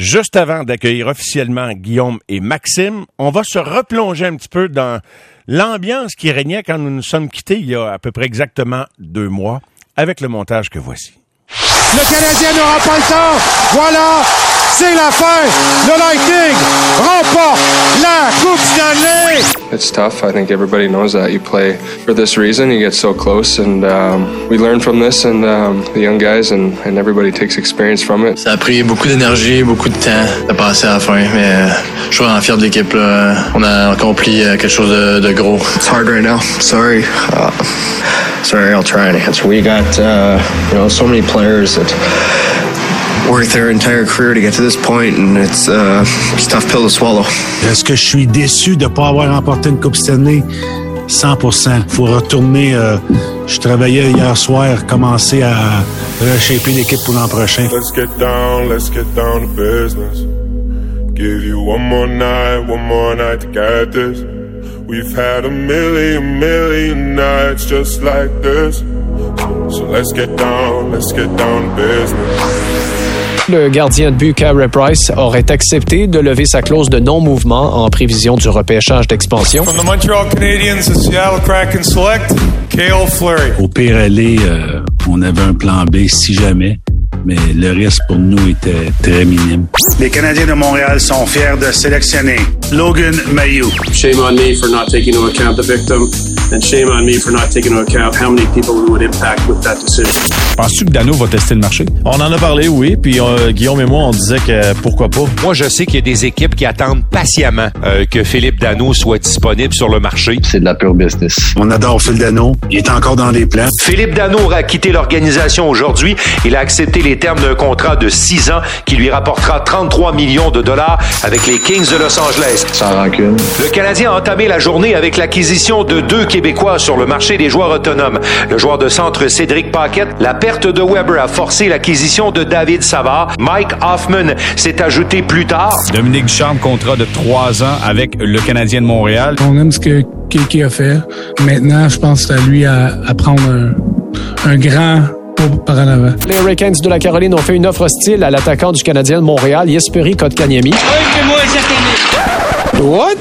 Juste avant d'accueillir officiellement Guillaume et Maxime, on va se replonger un petit peu dans l'ambiance qui régnait quand nous nous sommes quittés il y a à peu près exactement 2 mois, avec le montage que voici. Le Canadien n'aura pas le temps. Voilà, c'est la fin. Le Lightning remporte la Coupe Stanley. It's tough. I think everybody knows that. You play for this reason. You get so close, and we learn from this, and the young guys, and everybody takes experience from it. Ça a pris beaucoup d'énergie, beaucoup de temps de passer à la fin, mais je suis vraiment fier de l'équipe. Là. On a accompli quelque chose de gros. It's hard right now. Sorry. Sorry, I'll try and answer. We got, so many players that worked their entire career to get to this point, and it's a tough pill to swallow. Est-ce que je suis déçu de ne pas avoir remporté une Coupe Stanley? 100%. Faut retourner. Je travaillais hier soir, commencer à reshaper l'équipe pour l'an prochain. Let's get down to business. Give you one more night to get this. We've had a million nights just like this. So let's get down to business. Le gardien de but Carey Price aurait accepté de lever sa clause de non-mouvement en prévision du repêchage d'expansion. From the Montreal Canadiens to Seattle Kraken select, Cale Fleury. Au pire aller, on avait un plan B si jamais, mais le risque pour nous était très minime. Les Canadiens de Montréal sont fiers de sélectionner Logan Mailloux. Shame on me for not taking into account the victim, and shame on me for not taking into account how many people it would impact with that decision. Penses-tu que Danault va tester le marché? On en a parlé, oui, puis Guillaume et moi, on disait que pourquoi pas. Moi, je sais qu'il y a des équipes qui attendent patiemment que Philippe Danault soit disponible sur le marché. C'est de la pure business. On adore Phil Danault. Il est encore dans les plans. Philippe Danault aura quitté l'organisation aujourd'hui. Il a accepté les termes d'un contrat de 6 ans qui lui rapportera 33 millions de dollars avec les Kings de Los Angeles. Sans rancune. Le Canadien a entamé la journée avec l'acquisition de 2 Québécois sur le marché des joueurs autonomes. Le joueur de centre Cédric Paquette, la perte de Weber a forcé l'acquisition de David Savard. Mike Hoffman s'est ajouté plus tard. Dominique Ducharme, contrat de 3 ans avec le Canadien de Montréal. On aime ce que Kéké a fait. Maintenant, je pense que c'est à lui à prendre un grand par en avant. Les Hurricanes de la Caroline ont fait une offre hostile à l'attaquant du Canadien de Montréal, Jesperi Kotkaniemi. What?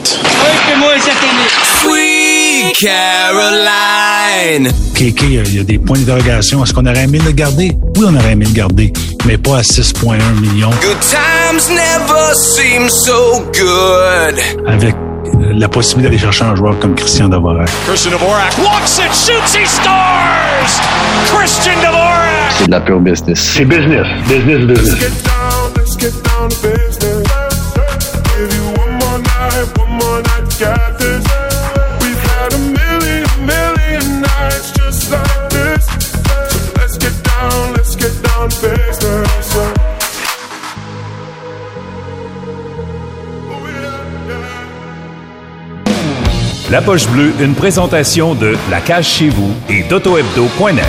Sweet Caroline. Kéké, il y a des points d'interrogation. Est-ce qu'on aurait aimé le garder? Oui, on aurait aimé le garder, mais pas à 6,1 millions. Good times never seem so good. Avec la possibilité d'aller chercher un joueur comme Christian Dvorak. Christian Dvorak looks it, shoots, he scores! Christian Dvorak! C'est de la pure business. C'est business. Business. Let's get down to business. Give you one more night to get this. We've had a million nights just like this. So let's get down to business. La Poche Bleue, une présentation de La Cage Chez Vous et d'AutoHebdo.net.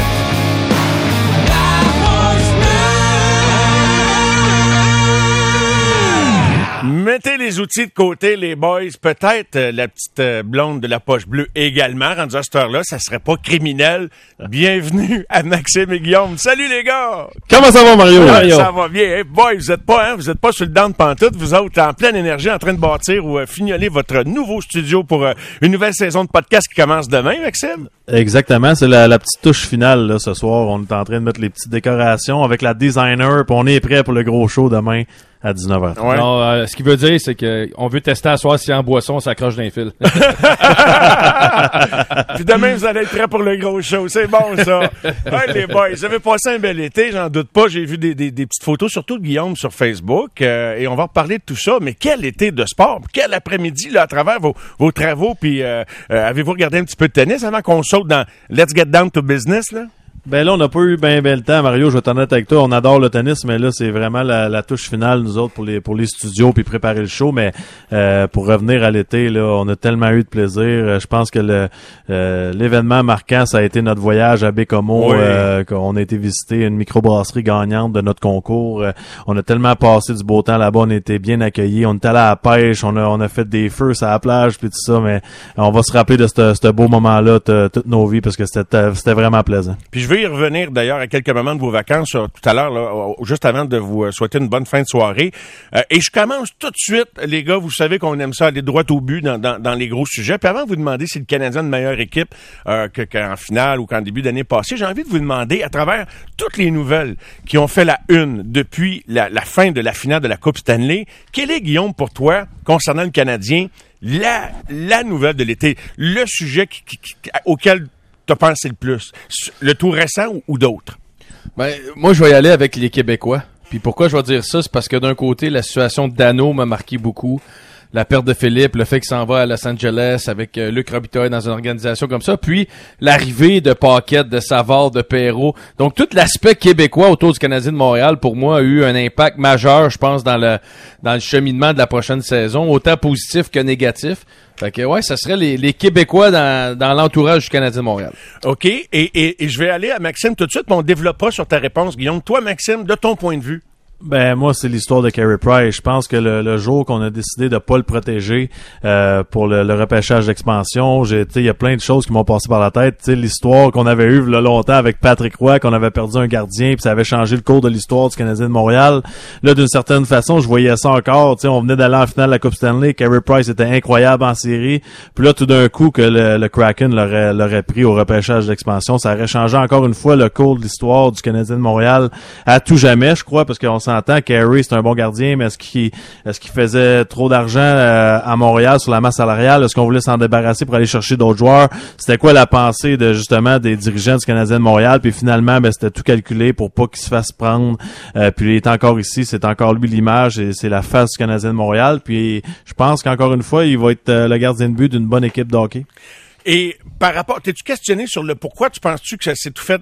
Mettez les outils de côté, les boys. Peut-être la petite blonde de la Poche Bleue également. Rendu à cette heure-là, ça serait pas criminel. Bienvenue à Maxime et Guillaume. Salut les gars! Comment ça va, Mario? Ça va bien. Hey, boys, vous êtes pas sur le down de pantoute. Vous autres en pleine énergie, en train de bâtir ou fignoler votre nouveau studio pour une nouvelle saison de podcast qui commence demain, Maxime? Exactement. C'est la petite touche finale, là, ce soir. On est en train de mettre les petites décorations avec la designer, puis on est prêt pour le gros show demain à 19h. Ouais. Non, ce qu'il veut dire, c'est qu'on veut tester à soir si en boisson, on s'accroche d'un fil. Puis demain, vous allez être prêts pour le gros show. C'est bon, ça. Ouais, les boys, vous avez passé un bel été, j'en doute pas. J'ai vu des petites photos, surtout de Guillaume sur Facebook. Et on va reparler de tout ça. Mais quel été de sport! Quel après-midi, là, à travers vos travaux. Puis avez-vous regardé un petit peu de tennis avant qu'on saute dans Let's Get Down to Business, là? Ben là, on n'a pas eu ben le temps, Mario, je vais être honnête avec toi. On adore le tennis, mais là, c'est vraiment la touche finale, nous autres, pour les studios puis préparer le show. Mais pour revenir à l'été, là, on a tellement eu de plaisir. Je pense que l'événement marquant, ça a été notre voyage à Bécomo. Oui. On a été visiter une microbrasserie gagnante de notre concours. On a tellement passé du beau temps là-bas, on a été bien accueillis. On était allé à la pêche, on a fait des feux sur la plage puis tout ça. Mais on va se rappeler de ce beau moment-là toute nos vies parce que c'était vraiment plaisant. Puis je vais y revenir d'ailleurs à quelques moments de vos vacances tout à l'heure, là, juste avant de vous souhaiter une bonne fin de soirée. Et je commence tout de suite, les gars, vous savez qu'on aime ça aller droit au but dans les gros sujets. Puis avant de vous demander si le Canadien a une meilleure équipe qu'en finale ou qu'en début d'année passée, j'ai envie de vous demander, à travers toutes les nouvelles qui ont fait la une depuis la fin de la finale de la Coupe Stanley, quelle est, Guillaume, pour toi, concernant le Canadien, la nouvelle de l'été, le sujet auquel tu as pensé le plus? Le tout récent ou d'autres? Ben, moi, je vais y aller avec les Québécois. Puis pourquoi je vais dire ça? C'est parce que d'un côté, la situation de Dano m'a marqué beaucoup. La perte de Philippe, le fait qu'il s'en va à Los Angeles avec Luc Robitaille dans une organisation comme ça, puis l'arrivée de Paquette, de Savard, de Perreault. Donc tout l'aspect québécois autour du Canadien de Montréal, pour moi, a eu un impact majeur, je pense, dans le cheminement de la prochaine saison, autant positif que négatif. Fait que ouais, ça serait les Québécois dans l'entourage du Canadien de Montréal. OK, et je vais aller à Maxime tout de suite, mais on développe pas sur ta réponse, Guillaume. Toi, Maxime, de ton point de vue? Ben moi c'est l'histoire de Carey Price. Je pense que le jour qu'on a décidé de pas le protéger pour le repêchage d'expansion, il y a plein de choses qui m'ont passé par la tête. T'sais, l'histoire qu'on avait eue là, longtemps avec Patrick Roy, qu'on avait perdu un gardien, puis ça avait changé le cours de l'histoire du Canadien de Montréal. Là, d'une certaine façon, je voyais ça encore. On venait d'aller en finale de la Coupe Stanley. Carey Price était incroyable en série. Puis là, tout d'un coup, que le Kraken l'aurait pris au repêchage d'expansion, ça aurait changé encore une fois le cours de l'histoire du Canadien de Montréal à tout jamais, je crois, parce qu'on s'entend, Carey, c'est un bon gardien, mais est-ce qu'il faisait trop d'argent à Montréal sur la masse salariale? Est-ce qu'on voulait s'en débarrasser pour aller chercher d'autres joueurs? C'était quoi la pensée de justement des dirigeants du Canadien de Montréal? Puis finalement, c'était tout calculé pour pas qu'il se fasse prendre. Puis il est encore ici, c'est encore lui l'image, et c'est la face du Canadien de Montréal. Puis je pense qu'encore une fois, il va être le gardien de but d'une bonne équipe de hockey. Et par rapport, t'es-tu questionné sur le pourquoi? Tu penses-tu que ça s'est tout fait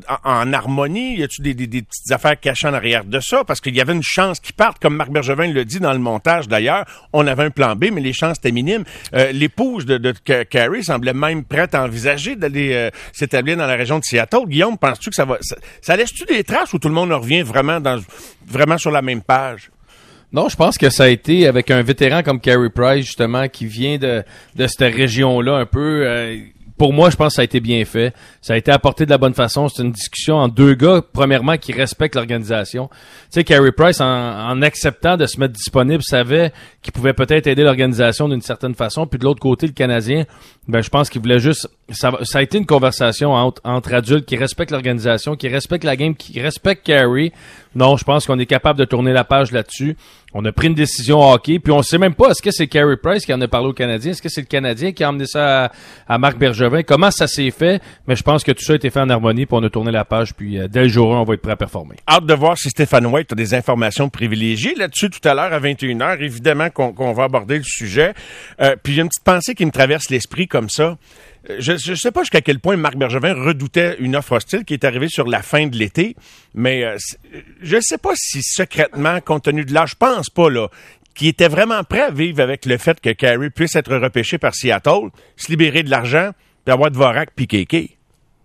en harmonie? Y a-tu des petites affaires cachées en arrière de ça? Parce qu'il y avait une chance qu'ils partent, comme Marc Bergevin le dit dans le montage d'ailleurs. On avait un plan B, mais les chances étaient minimes. L'épouse de Carey semblait même prête à envisager d'aller s'établir dans la région de Seattle. Guillaume, penses-tu que ça laisse-tu des traces ou tout le monde revient vraiment sur la même page? Non, je pense que ça a été avec un vétéran comme Carey Price, justement, qui vient de cette région-là un peu. Pour moi, je pense que ça a été bien fait. Ça a été apporté de la bonne façon. C'est une discussion entre deux gars, premièrement, qui respectent l'organisation. Tu sais, Carey Price, en acceptant de se mettre disponible, savait qu'il pouvait peut-être aider l'organisation d'une certaine façon. Puis de l'autre côté, le Canadien, je pense qu'il voulait juste... Ça a été une conversation entre adultes qui respectent l'organisation, qui respectent la game, qui respectent Carey. Non, je pense qu'on est capable de tourner la page là-dessus. On a pris une décision hockey, puis on sait même pas, est-ce que c'est Carey Price qui en a parlé au Canadien? Est-ce que c'est le Canadien qui a emmené ça à Marc Bergevin? Comment ça s'est fait? Mais je pense que tout ça a été fait en harmonie, puis on a tourné la page, puis dès le jour 1, on va être prêt à performer. Hâte de voir si Stéphane White a des informations privilégiées là-dessus tout à l'heure à 21h. Évidemment qu'on va aborder le sujet. Puis il y a une petite pensée qui me traverse l'esprit comme ça. Je sais pas jusqu'à quel point Marc Bergevin redoutait une offre hostile qui est arrivée sur la fin de l'été, mais je sais pas si secrètement, compte tenu de l'âge, je pense pas, là, qu'il était vraiment prêt à vivre avec le fait que Carey puisse être repêché par Seattle, se libérer de l'argent, puis avoir Dvorak puis Kéké.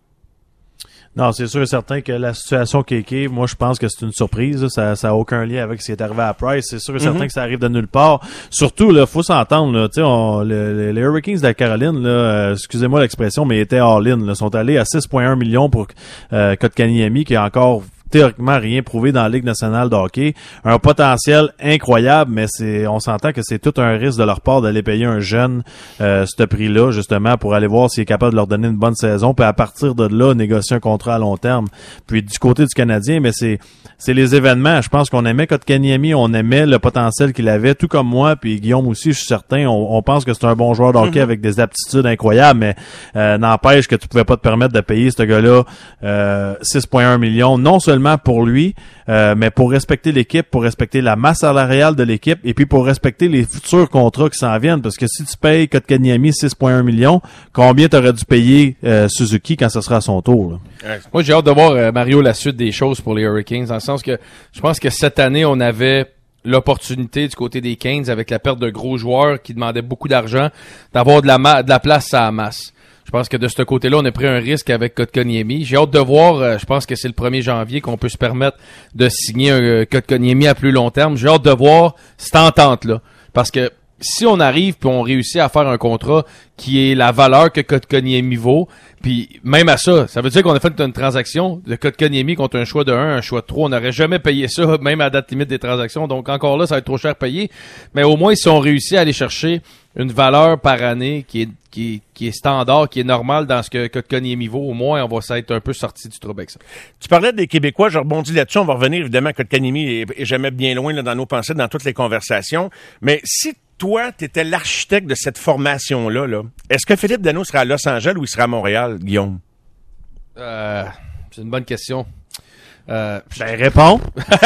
Non, c'est sûr et certain que la situation Kéké, moi je pense que c'est une surprise. Ça a aucun lien avec ce qui est arrivé à Price. C'est sûr et certain que ça arrive de nulle part. Surtout, là, faut s'entendre, là, tu sais, les Hurricanes de la Caroline, là, excusez-moi l'expression, mais ils étaient all-in. Là, sont allés à 6,1 millions pour Kotkaniemi, qui est encore théoriquement rien prouvé dans la Ligue nationale de hockey. Un potentiel incroyable, mais on s'entend que c'est tout un risque de leur part d'aller payer un jeune ce prix-là, justement, pour aller voir s'il est capable de leur donner une bonne saison, puis à partir de là, négocier un contrat à long terme. Puis du côté du Canadien, mais c'est les événements. Je pense qu'on aimait Kotkaniemi, on aimait le potentiel qu'il avait, tout comme moi, puis Guillaume aussi, je suis certain, on pense que c'est un bon joueur de hockey avec des aptitudes incroyables, mais n'empêche que tu pouvais pas te permettre de payer ce gars-là 6,1 millions, non seulement pour lui, mais pour respecter l'équipe, pour respecter la masse salariale de l'équipe, et puis pour respecter les futurs contrats qui s'en viennent, parce que si tu payes Kotkaniemi 6,1 millions, combien t'aurais dû payer Suzuki quand ce sera à son tour, là? Moi, j'ai hâte de voir, Mario, la suite des choses pour les Hurricanes, dans le sens que je pense que cette année, on avait l'opportunité du côté des Canes, avec la perte de gros joueurs qui demandaient beaucoup d'argent, d'avoir de la place à la masse. Je pense que de ce côté-là, on a pris un risque avec Kotkaniemi. J'ai hâte de voir, je pense que c'est le 1er janvier qu'on peut se permettre de signer un Kotkaniemi à plus long terme. J'ai hâte de voir cette entente-là. Parce que si on arrive puis on réussit à faire un contrat qui est la valeur que Kotkaniemi vaut, puis même à ça veut dire qu'on a fait une transaction de Kotkaniemi contre un choix de 1, un choix de 3. On n'aurait jamais payé ça, même à la date limite des transactions. Donc encore là, ça va être trop cher payé. Mais au moins, si on réussit à aller chercher une valeur par année qui est standard, qui est normale dans ce que Kotkaniemi vaut, au moins, on va s'être un peu sorti du trouble avec ça. Tu parlais des Québécois, je rebondis là-dessus. On va revenir évidemment à Kotkaniemi est jamais bien loin là, dans nos pensées, dans toutes les conversations. Mais si toi, tu étais l'architecte de cette formation-là, est-ce que Philippe Danault sera à Los Angeles ou il sera à Montréal, Guillaume? C'est une bonne question. Réponds.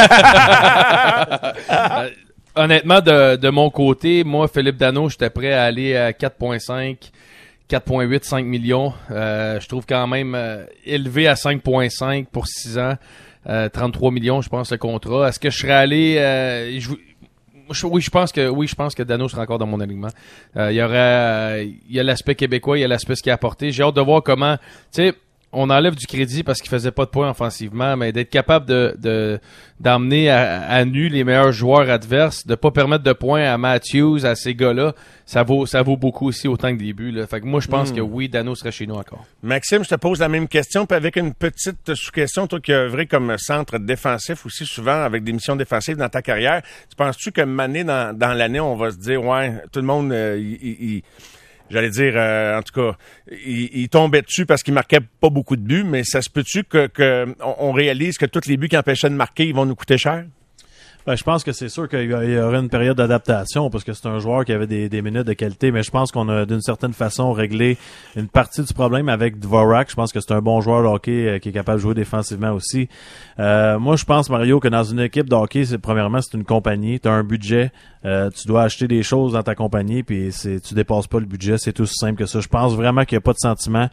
Honnêtement, de mon côté, moi, Philippe Danault, j'étais prêt à aller à 4.5, 4.8, 5 millions. Je trouve quand même élevé à 5.5 pour 6 ans. 33 millions, je pense, le contrat. Est-ce que je serais allé... Oui, je pense que Danault sera encore dans mon alignement. Il y a l'aspect québécois, il y a l'aspect ce qu'il a apporté. J'ai hâte de voir comment, tu sais, on enlève du crédit parce qu'il faisait pas de points offensivement, mais d'être capable d'emmener à nu les meilleurs joueurs adverses, de pas permettre de points à Matthews, à ces gars-là, ça vaut beaucoup aussi autant que des buts, là. Fait que moi, je pense que oui, Danault serait chez nous encore. Maxime, je te pose la même question, puis avec une petite sous-question, toi qui as œuvré comme centre défensif aussi souvent avec des missions défensives dans ta carrière, tu penses-tu que année dans l'année, on va se dire, ouais, tout le monde, j'allais dire, en tout cas, il tombait dessus parce qu'il marquait pas beaucoup de buts, mais ça se peut-tu qu'on réalise que tous les buts qui empêchaient de marquer, ils vont nous coûter cher? Ben, je pense que c'est sûr qu'il y aurait une période d'adaptation parce que c'est un joueur qui avait des minutes de qualité, mais je pense qu'on a d'une certaine façon réglé une partie du problème avec Dvorak. Je pense que c'est un bon joueur de hockey qui est capable de jouer défensivement aussi. Moi, je pense, Mario, que dans une équipe de hockey, premièrement, c'est une compagnie. Tu as un budget. Tu dois acheter des choses dans ta compagnie, puis tu dépasses pas le budget. C'est tout simple que ça. Je pense vraiment qu'il n'y a pas de sentiment.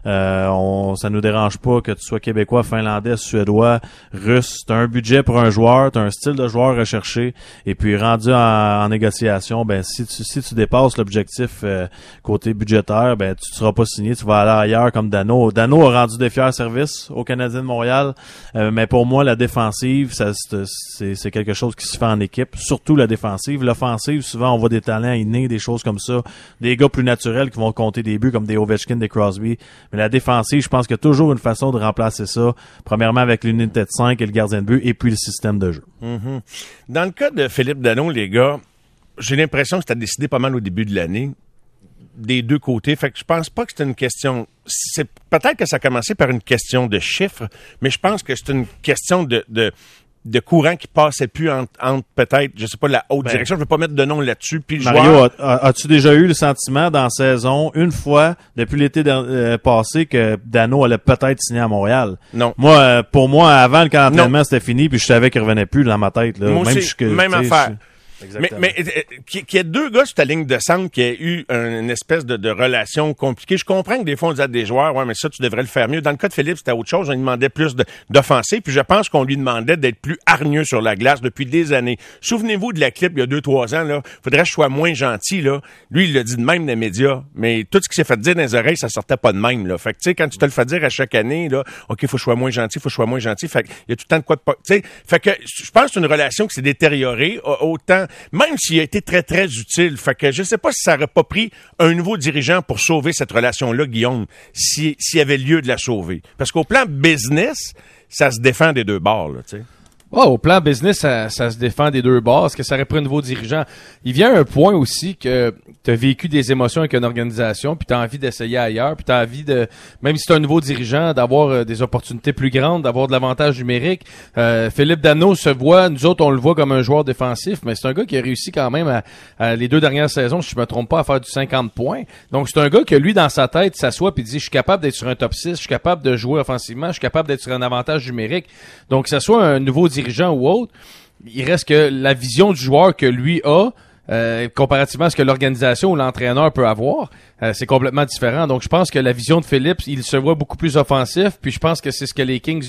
Ça nous dérange pas que tu sois québécois, finlandais, suédois, russe. Tu as un budget pour un joueur, tu as un style de joueur recherché, et puis rendu en négociation, ben si tu dépasses l'objectif côté budgétaire, ben tu ne seras pas signé, tu vas aller ailleurs comme Danault. Danault a rendu des fiers services aux Canadiens de Montréal, mais pour moi, la défensive, c'est quelque chose qui se fait en équipe, surtout la défensive. L'offensive, souvent, on voit des talents innés, des choses comme ça, des gars plus naturels qui vont compter des buts, comme des Ovechkin, des Crosby, mais la défensive, je pense qu'il y a toujours une façon de remplacer ça, premièrement avec l'unité de 5 et le gardien de but, et puis le système de jeu. Mm-hmm. Dans le cas de Philippe Danault, les gars, j'ai l'impression que c'était décidé pas mal au début de l'année, des deux côtés. Fait que je pense pas que c'est une question... C'est peut-être que ça a commencé par une question de chiffres, mais je pense que c'est une question de courant qui passait plus entre peut-être, je sais pas, la haute direction. Je veux pas mettre de nom là-dessus. Puis Mario, as-tu déjà eu le sentiment dans la saison, une fois, depuis l'été passé, que Danault allait peut-être signer à Montréal? Non. Moi, pour moi, avant le camp d'entraînement, c'était fini, puis je savais qu'il revenait plus dans ma tête. Là. Moi aussi, même affaire. Mais qu'il y ait deux gars sur ta ligne de centre qui aient eu une espèce de relation compliquée. Je comprends que des fois on disait à des joueurs, ouais, mais ça tu devrais le faire mieux. Dans le cas de Philippe, c'était autre chose. On lui demandait plus d'offenser, puis je pense qu'on lui demandait d'être plus hargneux sur la glace depuis des années. Souvenez-vous de la clip il y a 2-3 ans, là. Faudrait que je sois moins gentil, là. Lui, il l'a dit de même dans les médias. Mais tout ce qui s'est fait dire dans les oreilles, ça sortait pas de même, là. Fait que, tu sais, quand tu te le fais dire à chaque année, là, OK, faut que je sois moins gentil, Fait que, il y a tout le temps de quoi de pas, tu sais. Fait que, je pense que c'est une relation qui s'est détériorée, autant, même s'il a été très, très utile. Fait que je sais pas si ça aurait pas pris un nouveau dirigeant pour sauver cette relation-là, Guillaume, s'il y avait lieu de la sauver. Parce qu'au plan business, ça se défend des deux bords, là, tu sais. Oh, au plan business, ça se défend des deux bords. Est-ce que ça aurait pris un nouveau dirigeant? Il vient un point aussi que tu as vécu des émotions avec une organisation, puis tu as envie d'essayer ailleurs, puis tu as envie de, même si tu es un nouveau dirigeant, d'avoir des opportunités plus grandes, d'avoir de l'avantage numérique. Philippe Danault se voit, nous autres, on le voit comme un joueur défensif, mais c'est un gars qui a réussi quand même à les 2 dernières saisons, si je me trompe pas, à faire du 50 points. Donc, c'est un gars que lui, dans sa tête, s'assoit puis dit, je suis capable d'être sur un top 6, je suis capable de jouer offensivement, je suis capable d'être sur un avantage numérique. Donc, que ça soit un nouveau dirigeant ou autre, il reste que la vision du joueur que lui a, comparativement à ce que l'organisation ou l'entraîneur peut avoir, c'est complètement différent. Donc, je pense que la vision de Phillips, il se voit beaucoup plus offensif, puis je pense que c'est ce que les Kings lui ont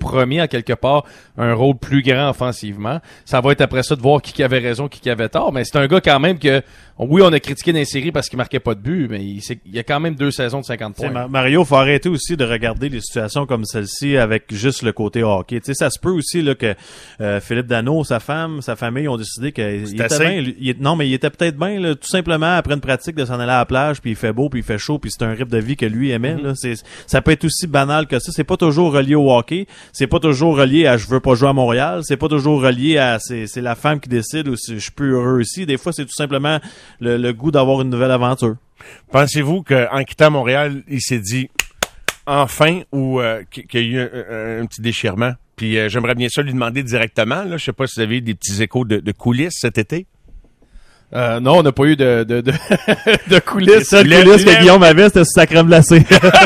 premier, en quelque part, un rôle plus grand offensivement. Ça va être après ça de voir qui avait raison, qui avait tort, mais c'est un gars quand même que, oui, on a critiqué dans les séries parce qu'il marquait pas de but, mais il y a quand même 2 saisons de 50 points. Mario, faut arrêter aussi de regarder les situations comme celle-ci avec juste le côté hockey. Tu sais, ça se peut aussi là que Philippe Danault, sa femme, sa famille ont décidé qu'il était bien. Non, mais il était peut-être bien là, tout simplement après une pratique de s'en aller à la plage, puis il fait beau, puis il fait chaud, puis c'est un rythme de vie que lui aimait. Là. Ça peut être aussi banal que ça. C'est pas toujours relié au hockey. C'est pas toujours relié à je veux pas jouer à Montréal. C'est pas toujours relié à c'est la femme qui décide ou si je suis plus heureux ici. Des fois, c'est tout simplement le goût d'avoir une nouvelle aventure. Pensez-vous qu'en quittant Montréal, il s'est dit enfin ou qu'il y a eu un petit déchirement? Puis j'aimerais bien ça lui demander directement. Là, je sais pas si vous avez eu des petits échos de coulisses cet été. Non, on n'a pas eu de coulisses. Les seules coulisses que Guillaume avait, c'était sur sa crème glacée.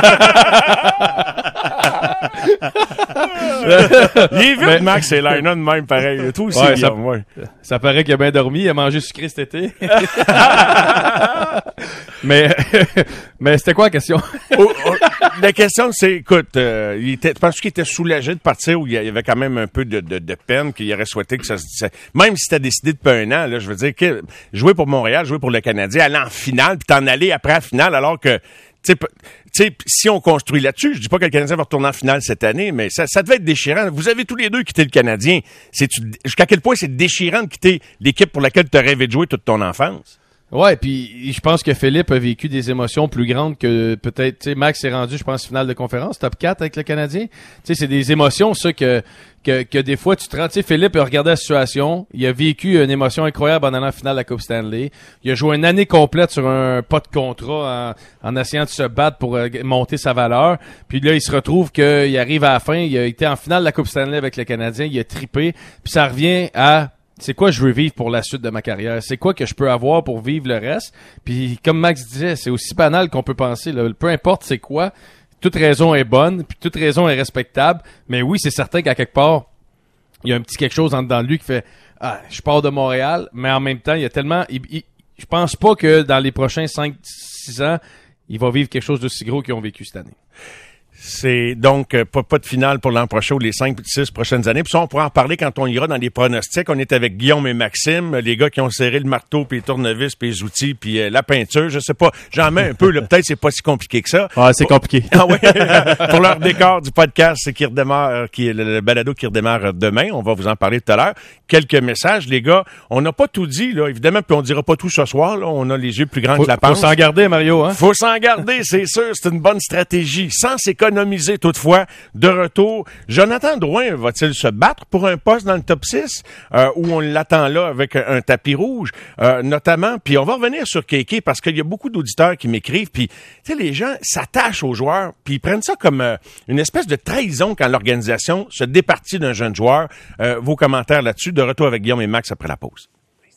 Il est vite, Max, c'est Lina de même, pareil. Toi aussi, Guillaume, ça paraît qu'il a bien dormi, il a mangé sucré cet été. mais c'était quoi la question? La question, c'est, écoute, je pense qu'il était soulagé de partir où il y avait quand même un peu de peine, qu'il aurait souhaité que ça même si t'as décidé depuis un an, là, je veux dire, que jouer pour Montréal, jouer pour le Canadien, aller en finale, puis t'en aller après la finale, alors que, tu sais, si on construit là-dessus, je dis pas que le Canadien va retourner en finale cette année, mais ça devait être déchirant. Vous avez tous les deux quitté le Canadien. Jusqu'à quel point c'est déchirant de quitter l'équipe pour laquelle tu as rêvé de jouer toute ton enfance? Ouais, puis je pense que Philippe a vécu des émotions plus grandes que peut-être, tu sais, Max s'est rendu, je pense, finale de conférence, top 4 avec le Canadien. Tu sais, c'est des émotions, ça, que des fois tu te rends, tu sais, Philippe a regardé la situation, il a vécu une émotion incroyable en allant en finale de la Coupe Stanley. Il a joué une année complète sur un pas de contrat en essayant de se battre pour monter sa valeur. Puis là, il se retrouve qu'il arrive à la fin, il a été en finale de la Coupe Stanley avec le Canadien, il a trippé, puis ça revient à c'est quoi je veux vivre pour la suite de ma carrière? C'est quoi que je peux avoir pour vivre le reste? Puis comme Max disait, c'est aussi banal qu'on peut penser. Là. Peu importe c'est quoi, toute raison est bonne, puis toute raison est respectable. Mais oui, c'est certain qu'à quelque part, il y a un petit quelque chose dans lui qui fait « Ah, je pars de Montréal », mais en même temps, il y a tellement... je pense pas que dans les prochains 5-6 ans, il va vivre quelque chose d'aussi gros qu'ils ont vécu cette année. C'est donc pas de finale pour l'an prochain ou les 5-6 prochaines années. Puis ça, on pourra en parler quand on ira dans les pronostics. On est avec Guillaume et Maxime, les gars qui ont serré le marteau, puis les tournevis, puis les outils, puis la peinture. Je sais pas, j'en mets un peu. Là, peut-être c'est pas si compliqué que ça. Ah, c'est compliqué. Ah oui. Pour leur décor du podcast qui redémarre, qui est le balado qui redémarre demain. On va vous en parler tout à l'heure. Quelques messages, les gars. On n'a pas tout dit, là, évidemment, puis on dira pas tout ce soir. Là, on a les yeux plus grands que la panse. Faut s'en garder, Mario. Hein? Faut s'en garder, c'est sûr. C'est une bonne stratégie. Sans s'économiser toutefois. De retour, Jonathan Drouin va-t-il se battre pour un poste dans le top 6 où on l'attend là avec un tapis rouge, notamment. Puis on va revenir sur Kéké parce qu'il y a beaucoup d'auditeurs qui m'écrivent. Puis, tu sais, les gens s'attachent aux joueurs puis ils prennent ça comme une espèce de trahison quand l'organisation se départit d'un jeune joueur. Vos commentaires là-dessus. De retour avec Guillaume et Max après la pause.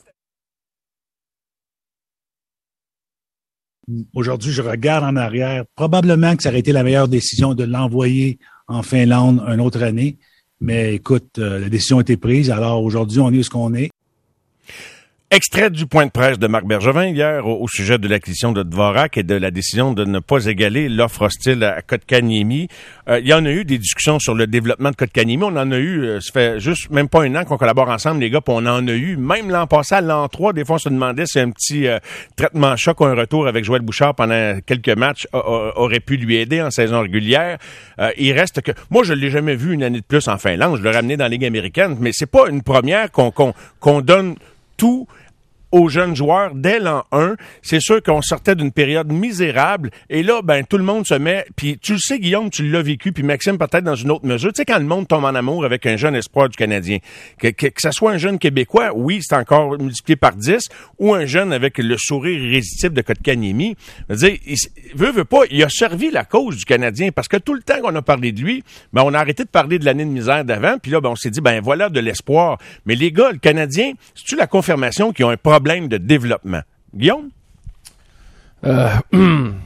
Aujourd'hui, je regarde en arrière. Probablement que ça aurait été la meilleure décision de l'envoyer en Finlande une autre année. Mais écoute, la décision a été prise. Alors aujourd'hui, on est où ce qu'on est. Extrait du point de presse de Marc Bergevin hier au sujet de l'acquisition de Dvorak et de la décision de ne pas égaler l'offre hostile à Kotkaniemi. Il y en a eu des discussions sur le développement de Kotkaniemi. On en a eu, ça fait juste même pas un an qu'on collabore ensemble, les gars, puis on en a eu. Même l'an passé, à l'an 3, des fois, on se demandait si un petit traitement choc ou un retour avec Joël Bouchard pendant quelques matchs aurait pu lui aider en saison régulière. Il reste que... Moi, je l'ai jamais vu une année de plus en Finlande. Je l'ai ramené dans la Ligue américaine, mais c'est pas une première qu'on donne tout aux jeunes joueurs dès l'an 1. C'est sûr qu'on sortait d'une période misérable et là, ben tout le monde se met, puis tu le sais Guillaume, tu l'as vécu, puis Maxime peut-être dans une autre mesure, tu sais quand le monde tombe en amour avec un jeune espoir du Canadien, que ça soit un jeune Québécois, oui, c'est encore multiplié par 10, ou un jeune avec le sourire irrésistible de Kotkaniemi, je veux dire, veut pas, il a servi la cause du Canadien, parce que tout le temps qu'on a parlé de lui, ben on a arrêté de parler de l'année de misère d'avant, puis là, ben on s'est dit, ben voilà de l'espoir. Mais les gars, le Canadien, c'est-tu la confirmation qu'ils ont un problème de développement? Guillaume?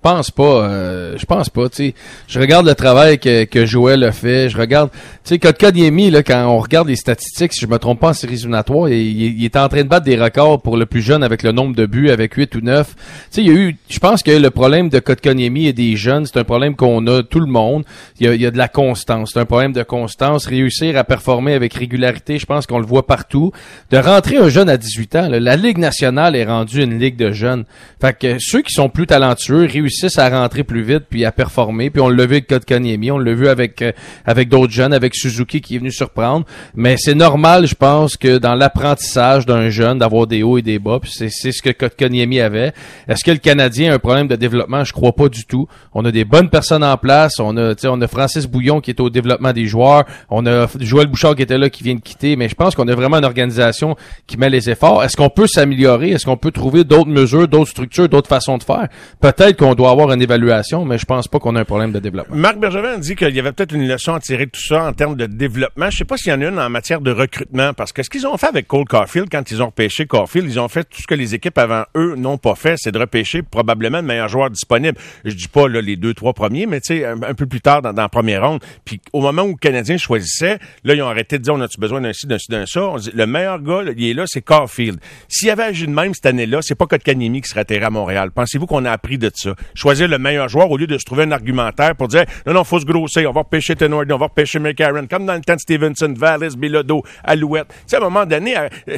pense pas. Je pense pas. Tu sais, je regarde le travail que Joël a fait. Je regarde, tu sais, Kotkaniemi, là, quand on regarde les statistiques, si je me trompe pas en séries éliminatoires, il est en train de battre des records pour le plus jeune avec le nombre de buts, avec 8 ou 9. Tu sais, il y a eu, je pense que le problème de Kotkaniemi et des jeunes, c'est un problème qu'on a tout le monde. Il y a de la constance. C'est un problème de constance. Réussir à performer avec régularité, je pense qu'on le voit partout. De rentrer un jeune à 18 ans, là, la Ligue nationale est rendue une ligue de jeunes. Fait que ceux qui sont plus talentueux réussissent à rentrer plus vite puis à performer. Puis on l'a vu avec Kotkaniemi, on l'a vu avec d'autres jeunes, avec Suzuki qui est venu surprendre. Mais c'est normal, je pense, que dans l'apprentissage d'un jeune, d'avoir des hauts et des bas. Puis c'est ce que Kotkaniemi avait. Est-ce que le Canadien a un problème de développement? Je crois pas du tout. On a des bonnes personnes en place. On a Francis Bouillon qui est au développement des joueurs. On a Joël Bouchard qui était là, qui vient de quitter. Mais je pense qu'on a vraiment une organisation qui met les efforts. Est-ce qu'on peut s'améliorer? Est-ce qu'on peut trouver d'autres mesures, d'autres structures, d'autres façons de faire? Peut-être qu'on doit avoir une évaluation, mais je pense pas qu'on a un problème de développement. Marc Bergevin dit qu'il y avait peut-être une leçon à tirer de tout ça en termes de développement. Je sais pas s'il y en a une en matière de recrutement, parce que ce qu'ils ont fait avec Cole Caulfield, quand ils ont repêché Caulfield, ils ont fait tout ce que les équipes avant eux n'ont pas fait, c'est de repêcher probablement le meilleur joueur disponible. Je dis pas là, les 2-3 premiers, mais tu sais, un peu plus tard dans la première ronde. Puis au moment où le Canadien choisissait, là, ils ont arrêté de dire on a-tu besoin d'un ci, d'un ci, d'un ça. On dit, le meilleur gars, là, il est là, c'est Caulfield. S'il y avait agi de même cette année-là, c'est pas Kotkaniemi qui serait atterri à Montréal. Pensez-vous qu'on a appris de ça? Choisir le meilleur joueur au lieu de se trouver un argumentaire pour dire non, faut se grosser, on va repêcher Tenordi, on va repêcher McCarron, comme dans le temps de Stevenson, Vallis, Bilodeau, Alouette. Tu sais, à un moment donné,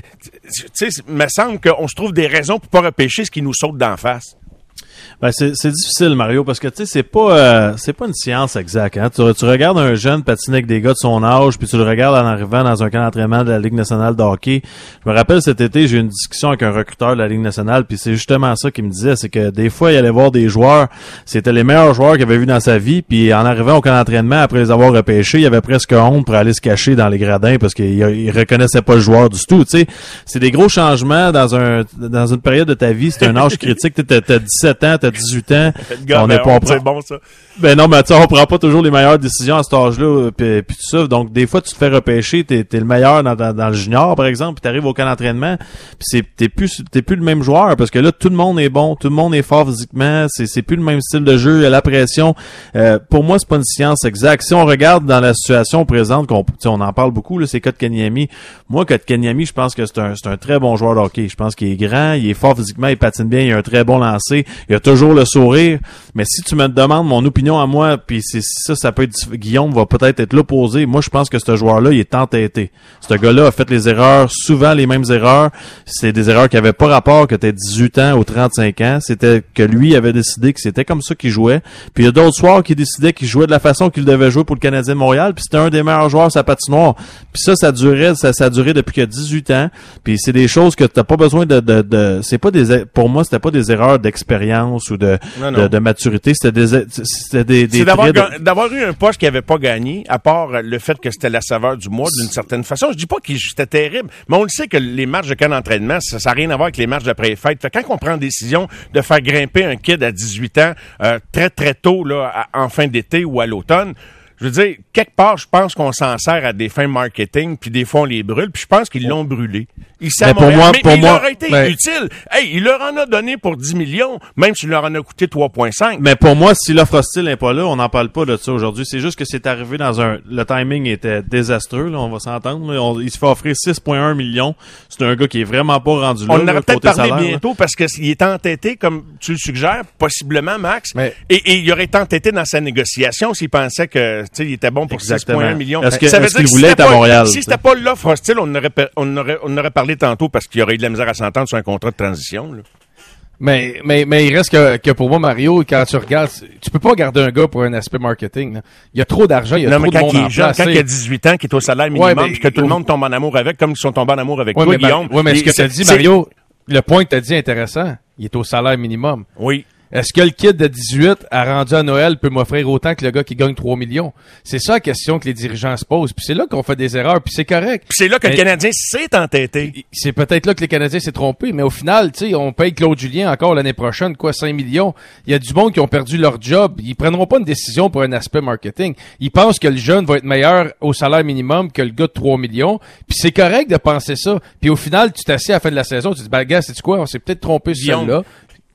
tu sais, il me semble qu'on se trouve des raisons pour pas repêcher ce qui nous saute d'en face. Ben c'est difficile, Mario, parce que tu sais c'est pas une science exacte. Hein? Tu regardes un jeune patiner avec des gars de son âge, puis tu le regardes en arrivant dans un camp d'entraînement de la Ligue nationale de hockey. Je me rappelle cet été, j'ai eu une discussion avec un recruteur de la Ligue nationale, puis c'est justement ça qu'il me disait, c'est que des fois il allait voir des joueurs, c'était les meilleurs joueurs qu'il avait vus dans sa vie, puis en arrivant au camp d'entraînement après les avoir repêchés, il avait presque honte pour aller se cacher dans les gradins parce qu'il reconnaissait pas le joueur du tout. Tu sais, c'est des gros changements dans une période de ta vie, c'est un âge critique. T'as 17 ans, t'as 18 ans. On est pas c'est bon ça. Ben non, mais tu sais, on prend pas toujours les meilleures décisions à cet âge-là, puis tout ça. Donc des fois tu te fais repêcher, t'es le meilleur dans le junior par exemple, puis t'arrives au camp d'entraînement, puis t'es plus le même joueur parce que là tout le monde est bon, tout le monde est fort physiquement, c'est plus le même style de jeu, il y a la pression. Pour moi c'est pas une science exacte. Si on regarde dans la situation présente, on en parle beaucoup là, c'est Kotkaniemi. Moi Kotkaniemi, je pense que c'est un très bon joueur de hockey. Je pense qu'il est grand, il est fort physiquement, il patine bien, il a un très bon lancer, il a toujours le sourire. Mais si tu me demandes mon opinion à moi, puis ça peut être Guillaume va peut-être être l'opposé. Moi, je pense que ce joueur-là, il est entêté. Ce gars-là a fait les erreurs, souvent les mêmes erreurs. C'est des erreurs qui avaient pas rapport que t'aies 18 ans ou 35 ans. C'était que lui avait décidé que c'était comme ça qu'il jouait. Puis il y a d'autres soirs qui décidaient qu'il jouait de la façon qu'il devait jouer pour le Canadien de Montréal. Puis c'était un des meilleurs joueurs sa patinoire. Puis ça a duré depuis qu'il a 18 ans. Puis c'est des choses que t'as pas besoin c'est pas pour moi, c'était pas des erreurs d'expérience ou de maturité. C'est d'avoir eu un poste qu'il n'avait pas gagné, à part le fait que c'était la saveur du mois d'une certaine façon. Je dis pas que c'était terrible, mais on le sait que les matchs de camp d'entraînement, ça n'a rien à voir avec les matchs d'après-fête. Fait quand on prend la décision de faire grimper un kid à 18 ans très très tôt là, en fin d'été ou à l'automne, je veux dire, quelque part, je pense qu'on s'en sert à des fins marketing, puis des fois on les brûle, puis je pense qu'ils l'ont brûlé. Il leur a été utile. Hey, il leur en a donné pour 10 millions, même s'il leur en a coûté 3,5. Mais pour moi, si l'offre hostile n'est pas là, on n'en parle pas de ça aujourd'hui. C'est juste que c'est arrivé le timing était désastreux, là, on va s'entendre. Il se fait offrir 6,1 millions. C'est un gars qui est vraiment pas rendu là. On en aurait peut-être parlé bientôt parce qu'il est entêté, comme tu le suggères, possiblement, Max. Et il aurait été entêté dans sa négociation s'il pensait que il était bon pour 6,1 millions. Ça veut dire qu'il voulait être à Montréal. Si c'était pas l'offre hostile, on aurait parlé tantôt parce qu'il y aurait eu de la misère à s'entendre sur un contrat de transition. Là. Mais il reste que pour moi, Mario, quand tu regardes, tu peux pas garder un gars pour un aspect marketing. Là. Il y a trop d'argent, il y a trop de monde en place. Quand il a 18 ans, qu'il est au salaire minimum, puis que tout le monde tombe en amour avec, comme ils sont tombés en amour avec toi, Guillaume. Oui, mais ce que tu as dit, Mario, le point que tu as dit est intéressant. Il est au salaire minimum. Oui. Est-ce que le kid de 18 à rendu à Noël peut m'offrir autant que le gars qui gagne 3 millions? C'est ça la question que les dirigeants se posent. Puis c'est là qu'on fait des erreurs, puis c'est correct. Puis c'est là que le Canadien s'est entêté. C'est peut-être là que le Canadien s'est trompé, mais au final, tu sais, on paye Claude Julien encore l'année prochaine, 5 millions. Il y a du monde qui ont perdu leur job. Ils prendront pas une décision pour un aspect marketing. Ils pensent que le jeune va être meilleur au salaire minimum que le gars de 3 millions. Puis c'est correct de penser ça. Puis au final, tu t'assieds à la fin de la saison, tu te dis, gars, sais-tu quoi? On s'est peut-être trompé sur celle-là.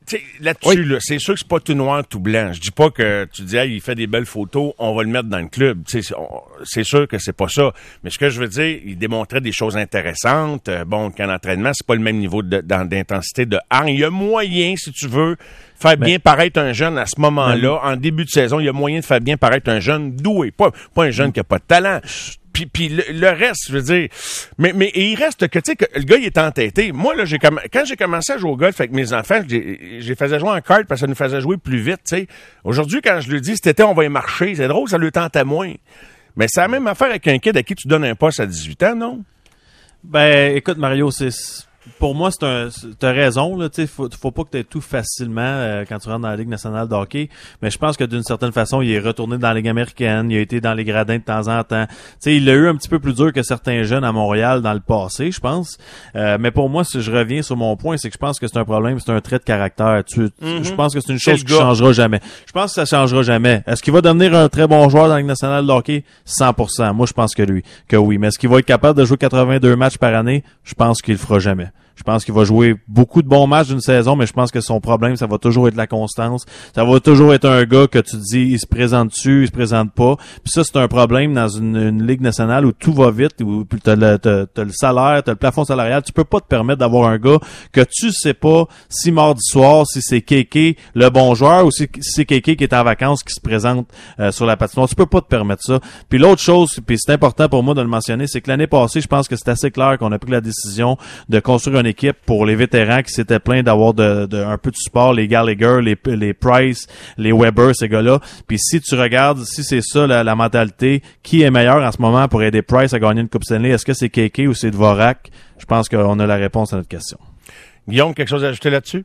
sais, là-dessus, là, c'est sûr que c'est pas tout noir, tout blanc. Je dis pas que tu dis, il fait des belles photos, on va le mettre dans le club. Tu sais, c'est sûr que c'est pas ça. Mais ce que je veux dire, il démontrait des choses intéressantes. Bon, qu'en entraînement, c'est pas le même niveau d'intensité de hargne. Il y a moyen, si tu veux, faire bien paraître un jeune à ce moment-là. En début de saison, il y a moyen de faire bien paraître un jeune doué. Pas un jeune qui a pas de talent. Puis le reste, je veux dire, mais il reste que, tu sais, que le gars, il est entêté. Moi, là, quand j'ai commencé à jouer au golf avec mes enfants, j'ai faisais jouer en kart parce que ça nous faisait jouer plus vite, tu sais. Aujourd'hui, quand je lui dis, cet été, on va y marcher, c'est drôle, ça lui tentait moins. Mais c'est la même affaire avec un kid à qui tu donnes un poste à 18 ans, non? Ben, écoute, Mario, pour moi, t'as raison, là, tu sais, faut pas que t'aies tout facilement quand tu rentres dans la Ligue nationale de hockey, mais je pense que d'une certaine façon, il est retourné dans la Ligue américaine, il a été dans les gradins de temps en temps. Tu sais, il l'a eu un petit peu plus dur que certains jeunes à Montréal dans le passé, je pense. Mais pour moi, si je reviens sur mon point, c'est que je pense que c'est un problème, c'est un trait de caractère. Je pense que c'est une chose qui changera jamais. Je pense que ça changera jamais. Est-ce qu'il va devenir un très bon joueur dans la Ligue nationale de hockey? 100%. Moi, je pense que oui. Mais est-ce qu'il va être capable de jouer 82 matchs par année? Je pense qu'il le fera jamais. Je pense qu'il va jouer beaucoup de bons matchs d'une saison, mais je pense que son problème, ça va toujours être la constance. Ça va toujours être un gars que tu te dis, il se présente-tu, il se présente pas. Puis ça, c'est un problème dans une ligue nationale où tout va vite, où t'as le salaire, t'as le plafond salarial. Tu peux pas te permettre d'avoir un gars que tu sais pas si mardi soir, si c'est Kéké le bon joueur ou si c'est Kéké qui est en vacances qui se présente sur la patinoire. Tu peux pas te permettre ça. Puis l'autre chose, puis c'est important pour moi de le mentionner, c'est que l'année passée, je pense que c'est assez clair qu'on a pris la décision de construire une équipe pour les vétérans qui s'étaient plaints d'avoir un peu de support, les Gallagher, les Price, les Weber, ces gars-là. Puis si tu regardes, si c'est ça la mentalité, qui est meilleur en ce moment pour aider Price à gagner une Coupe Stanley? Est-ce que c'est Kéké ou c'est Dvorak? Je pense qu'on a la réponse à notre question. Guillaume, quelque chose à ajouter là-dessus?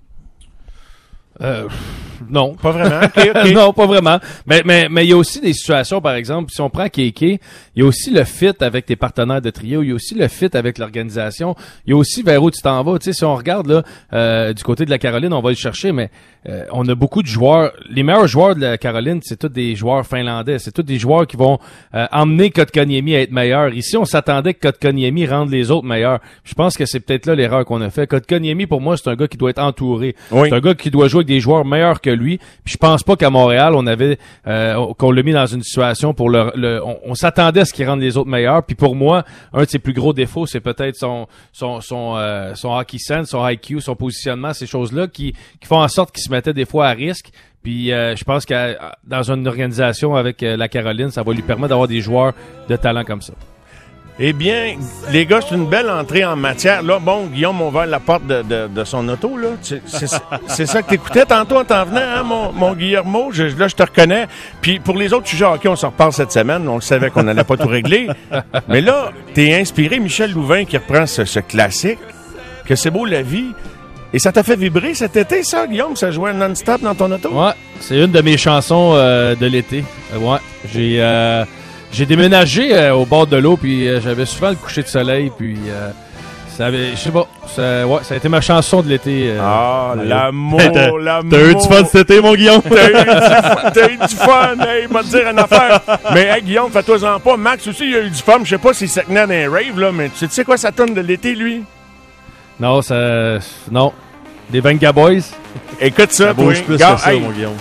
Non. Pas vraiment? Okay. Non, pas vraiment. Mais il y a aussi des situations, par exemple, si on prend Kéké, il y a aussi le fit avec tes partenaires de trio, il y a aussi le fit avec l'organisation, il y a aussi vers où tu t'en vas. Tu sais, si on regarde là du côté de la Caroline, on va le chercher, mais on a beaucoup de joueurs. Les meilleurs joueurs de la Caroline, c'est tous des joueurs finlandais. C'est tous des joueurs qui vont emmener Kotkaniemi à être meilleur. Ici, on s'attendait que Kotkaniemi rende les autres meilleurs. Je pense que c'est peut-être là l'erreur qu'on a fait. Kotkaniemi, pour moi, c'est un gars qui doit être entouré. Oui. C'est un gars qui doit jouer avec des joueurs meilleurs que lui. Puis je pense pas qu'à Montréal, on avait qu'on l'a mis dans une situation pour on s'attendait à ce qu'il rende les autres meilleurs. Puis pour moi, un de ses plus gros défauts, c'est peut-être son hockey sense, son IQ, son positionnement, ces choses-là qui font en sorte qu'il se mettait des fois à risque. Puis je pense que dans une organisation avec la Caroline, ça va lui permettre d'avoir des joueurs de talent comme ça. Eh bien, les gars, c'est une belle entrée en matière. Là, bon, Guillaume m'a ouvert la porte de son auto, là. C'est ça que t'écoutais tantôt en t'en venant, hein, mon Guillermo? Là, je te reconnais. Puis pour les autres sujets hockey, on s'en reparle cette semaine. On le savait qu'on n'allait pas tout régler. Mais là, t'es inspiré, Michel Louvain, qui reprend ce classique, que c'est beau la vie. Et ça t'a fait vibrer cet été, ça, Guillaume? Ça jouait non-stop dans ton auto? Ouais, c'est une de mes chansons de l'été. Ouais, j'ai déménagé au bord de l'eau, puis j'avais souvent le coucher de soleil, puis je sais pas, ça a été ma chanson de l'été. L'amour. T'as eu du fun cet été, mon Guillaume? T'as eu du fun, hey, m'a te dire une affaire. Mais hey, Guillaume, fais-toi-en pas. Max aussi, il a eu du fun. Je sais pas s'il s'est tenu dans un rave, là, mais tu sais quoi ça tourne de l'été, lui? Non, non. Des Venga Boys. Écoute ça, ça bouge plus que ça, mon Guillaume.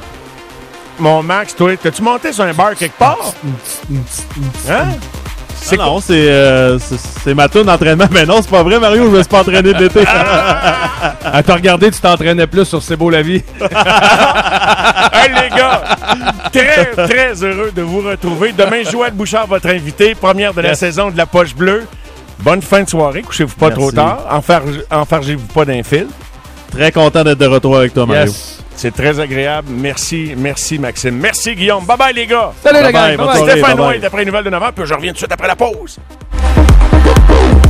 Mon Max, toi, t'as-tu monté sur un bar quelque part? Hein? Non, c'est ma tourne d'entraînement. Mais non, c'est pas vrai, Mario, je me suis pas entraîné de l'été. À te regarder, tu t'entraînais plus sur C'est beau la vie. Hey, les gars, très, très heureux de vous retrouver. Demain, Joël Bouchard, votre invité, première de la saison de la Poche Bleue. Bonne fin de soirée, couchez-vous pas trop tard. Enfargez-vous pas d'un fil. Très content d'être de retour avec toi, Mario. C'est très agréable. Merci, Maxime. Merci, Guillaume. Bye-bye, les gars. Salut, les gars. Stéphane White, après les nouvelles de 9h, puis je reviens tout de suite après la pause.